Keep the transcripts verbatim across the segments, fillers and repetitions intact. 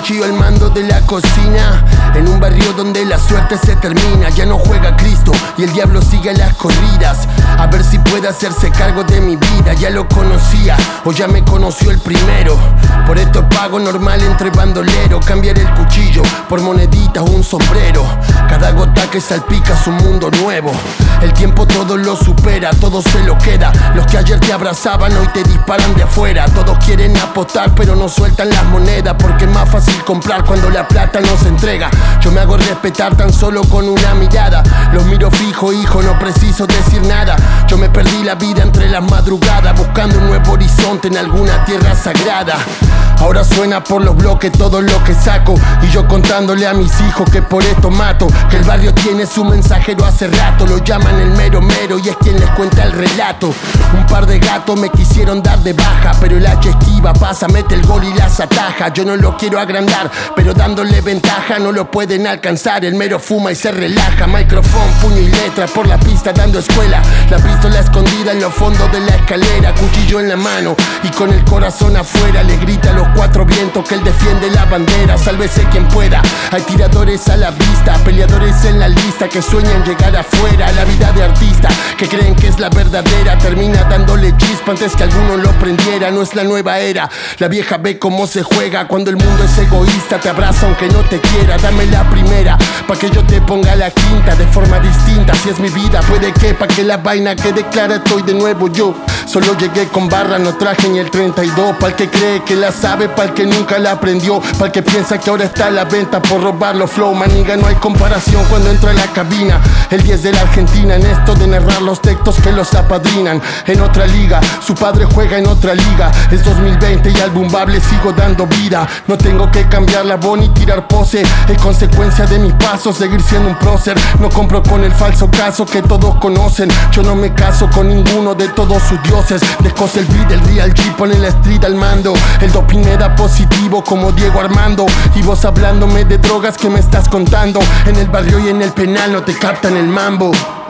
cuchillo al mando de la cocina. En un barrio donde la suerte se termina. Ya no juega Cristo y el diablo sigue las corridas. A ver si puede hacerse cargo de mi vida. Ya lo conocía o ya me conoció el primero. Por esto pago normal entre bandolero. Cambiar el cuchillo por moneditas o un sombrero. Cada gota que salpica es un mundo nuevo. El tiempo todo lo supera, todo se lo queda. Los que ayer te abrazaban hoy te disparan de afuera. Todos quieren apostar pero no sueltan las monedas, porque es más fácil comprar cuando la plata no se entrega. Yo me hago respetar tan solo con una mirada. Los miro fijo, hijo, no preciso decir nada. Yo me perdí la vida entre las madrugadas, buscando un nuevo horizonte en alguna tierra sagrada. Ahora suena por los bloques todo lo que saco, y yo contándole a mis hijos que por esto mato. Que el barrio tiene su mensajero hace rato, lo llaman el mero mero y es quien les cuenta el relato. Un par de gatos me quisieron dar de baja, pero el hacha esquiva, pasa, mete el gol y las ataja. Yo no lo quiero agrandar, pero dándole ventaja no lo pueden alcanzar. El mero fuma y se relaja, micrófono, puño y letra por la pista dando escuela. La pistola escondida en los fondos de la escalera, cuchillo en la mano y con el corazón afuera. Le grita a los cuatro vientos que él defiende la bandera. Sálvese quien pueda, hay tiradores a la vista, peleadores en la lista que sueñan llegar afuera. La vida de artista que creen que es la verdadera termina dándole chispa antes que alguno lo prendiera. No es la nueva era, la vieja ve cómo se juega. Cuando el mundo es egoísta te abraza aunque no te quiera. Dame la primera pa' que yo te ponga la quinta de forma distinta. Si es mi vida puede que pa' que la vaina quede clara estoy de nuevo yo. Solo llegué con barra, no traje ni el treinta y dos. Pa'l que cree que la sabe, pa'l que nunca la aprendió, pa'l que piensa que ahora está a la venta por robar los flow. Maniga, no hay comparación cuando entro a la cabina. El diez de la Argentina en esto de narrar los textos que los apadrinan. En otra liga, su padre juega en otra liga. Es dos mil veinte y al bumbable sigo dando vida. No tengo que cambiar la voz ni tirar pose. Es consecuencia de mis pasos seguir siendo un prócer. No compro con el falso caso que todos conocen. Yo no me caso con ninguno de todos sus dioses. Descose el beat, el real G, pone la street al mando. El doping me da positivo como Diego Armando. Y vos hablándome de drogas que me estás contando. En el barrio y en el penal no te captan el mambo.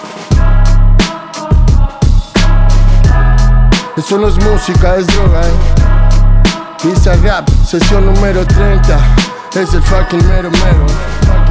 Eso no es música, es droga, eh. Pizza Rap, sesión número treinta. Es el fucking mero mero.